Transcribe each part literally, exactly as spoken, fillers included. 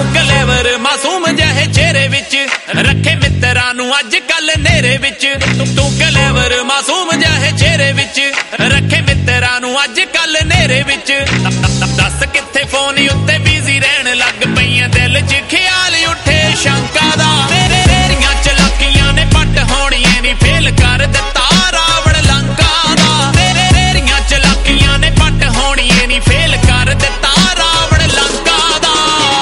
ਤੂੰ ਕਲੇਵਰ ਮਾਸੂਮ ਜਿਹੇ ਚਿਹਰੇ ਵਿੱਚ ਰੱਖੇ ਮਿੱਤਰਾਂ ਨੂੰ ਅੱਜ ਕੱਲ ਨੇਰੇ ਵਿੱਚ ਤੂੰ ਕਲੇਵਰ ਮਾਸੂਮ ਜਿਹੇ ਚਿਹਰੇ ਵਿੱਚ ਰੱਖੇ ਮਿੱਤਰਾਂ ਨੂੰ ਅੱਜ ਕੱਲ ਨੇਰੇ ਵਿੱਚ ਦੱਸ ਕਿੱਥੇ ਫੋਨ ਉੱਤੇ ਬਿਜ਼ੀ ਰਹਿਣ ਲੱਗ ਪਈਆਂ ਦਿਲ 'ਚ ਖਿਆਲ ਉੱਠੇ ਸ਼ੰਕਾ ਦਾ ਤੇਰੀਆਂ ਚਲਾਕੀਆਂ ਨੇ ਪੱਟ ਹੋਣੀਆਂ ਨੀ ਫੇਲ ਕਰ ਦਿੱਤਾ ਰਾਵਣ ਲੰਕਾ ਦਾ ਤੇਰੀਆਂ ਚਲਾਕੀਆਂ ਨੇ ਪੱਟ ਹੋਣੀਆਂ ਨੀ ਫੇਲ ਕਰ ਦਿੱਤਾ ਰਾਵਣ ਲੰਕਾ ਦਾ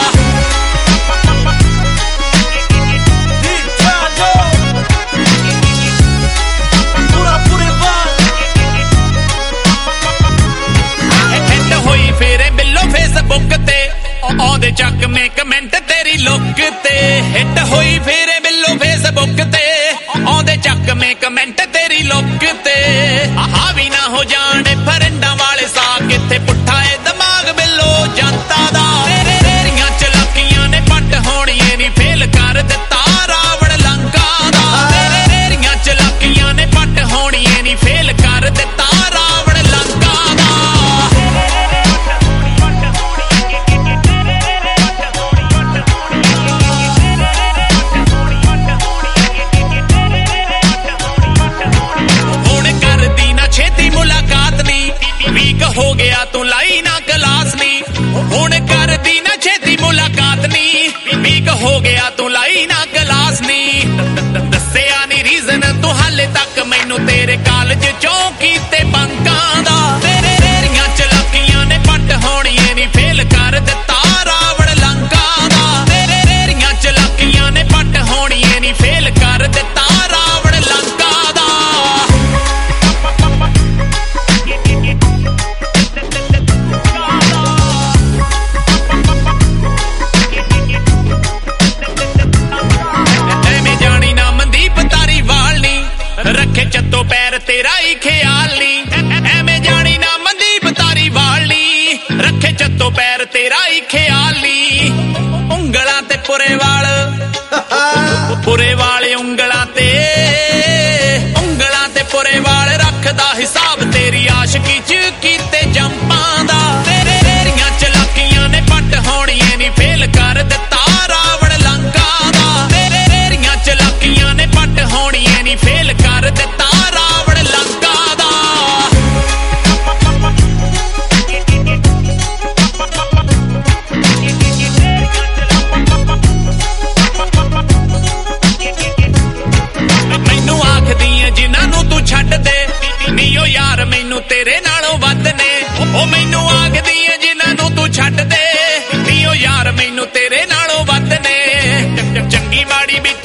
ਹਿੱਟ ਹੋਈ ਫੇਰੇ ਬਿੱਲੋ ਫੇਸਬੁੱਕ ਤੇ ਆਉਂਦੇ ਚੱਕਵੇਂ ਕਮੈਂਟ ਤੇਰੀ ਲੁੱਕ ਤੇ ਹਿੱਟ ਹੋਈ ਫੇਰੇ ਬਿੱਲੋ ਫੇਸਬੁੱਕ ਤੇ ਆਉਂਦੇ ਚੱਕਵੇਂ ਕਮੈਂਟ ਤੇਰੀ ਲੁੱਕ ਤੇ ਆਹ ਵੀ ਨਾ ਹੋ ਜਾਣੇ ਫਰੈਂਡਾਂ ਵਾਲੇ ਸਾਹ ਕਿੱਥੇ ਪੁੱਠਾ ਏ ਦਿਮਾਗ ਬਿੱਲੋ ਜਨਤਾ ਦਾ ਤੇਰੀਆਂ ਚਲਾਕੀਆਂ ਨੇ ਪੱਟ ਹੋਣੀਆਂ ਨੀ ਫੇਲ ਕਰ ਦਿੱਤਾ ਰਾਵਣ ਲੰਕਾ ਦਾ ਤੇਰੀਆਂ ਚਲਾਕੀਆਂ ਨੇ ਪੱਟ ਹੋਣੀਆਂ ਨੀ ਫੇਲ ਕਰ ਦਿੱਤਾ ਰਾਵਣ ਲੰਕਾ ਦਾ ਵੀਕ ਹੋ ਗਿਆ ਤੂੰ ਲਾਈ ਨਾ ਕਲਾਸ ਨੀ ਹੁਣ ਕਰਦੀ ਨਾ ਛੇਤੀ ਮੁਲਾਕਾਤ ਨੀ ਵੀਕ ਹੋ ਗਿਆ ਤੂੰ ਲਾਈ ਨਾ ਕਲਾਸ ਨੀ ਦੱਸਿਆ ਨੀ ਰੀਜ਼ਨ ਤੂੰ ਹਾਲੇ ਤੱਕ ਮੈਨੂੰ ਤੇਰੇ ਕਾਲਜ ਚੋਂ ਕੀਤੇ ਬੰਕਾਂ ਦਾ ਤੇਰੀਆਂ ਚਲਾਕੀਆਂ ਨੇ ਪੱਟ ਹੋਣੀਆਂ ਨੀ ਫੇਲ ਕਰ ਦਿੱਤਾ ਰਾਵਣ ਲੰਕਾ ਦਾ ਤੇਰੀਆਂ ਚਲਾਕੀਆਂ ਨੇ ਪੱਟ ਹੋਣੀਆਂ ਨੀ ਫੇਲ ਕਰ ਦਿੱਤਾ ਰਾਵਣ ਲੰਕਾ ਦਾ ਰੱਖੇ ਚੱਤੋ ਪੈਰ ਤੇਰਾ ਹੀ ਖਿਆਲ ਨੀ ਐਵੇਂ ਜਾਣੀ ਨਾ ਮਨਦੀਪ ਧਾਰੀਵਾਲ ਨੀ ਰੱਖੇ ਚੱਤੋ ਪੈਰ ਤੇਰਾ ਹੀ ਖਿਆਲ ਨੀ ਉਂਗਲਾਂ ਤੇ ਪੁਰੇ ਵਾਲ ਪੁਰੇ ਵਾਲੇ ਉਂਗਲਾਂ ਤੇ ਉਂਗਲਾਂ ਤੇ ਪੁਰੇ ਵਾਲ ਰੱਖਦਾ ਹਿਸਾਬ ਤੇਰੀ ਆਸ਼ਕੀ 'ਚ ਕੀਤੇ ਜੰਪਾਂ ਦਾ ਤੇਰੀਆਂ ਚਲਾਕੀਆਂ ਨੇ ਪੱਟ ਹੋਣੀਆਂ ਨੀ ਫੇਲ ਕਰ ਦਿੱਤਾ ਰਾਵਣ ਲੰਕਾ ਦਾ ਤੇਰੀਆਂ ਚਲਾਕੀਆਂ ਨੇ ਪੱਟ ਹੋਣੀਆਂ ਨੀ ਫੇਲ ਕਰ ਦਿੱਤਾ ਰਾਵਣ ਲੰਕਾ ਦਾ ਮੈਨੂੰ ਆਖਦੀਆਂ ਜਿਨ੍ਹਾਂ ਨੂੰ ਤੂੰ ਛੱਡ ਦੇ ਨੀ ਓ ਯਾਰ ਮੈਨੂੰ ਤੇਰੇ ਨਾਲੋਂ ਵੱਧ ਨੇ ਉਹ ਮੈਨੂੰ ਆਖਦੀਆਂ ਜਿਨ੍ਹਾਂ ਨੂੰ ਤੂੰ ਛੱਡ ਦੇ ਨੀ ਓ ਯਾਰ ਮੈਨੂੰ ਤੇਰੇ ਨਾਲੋਂ ਵੱਧ ਨੇ ਚੰਗੀ ਮਾੜੀ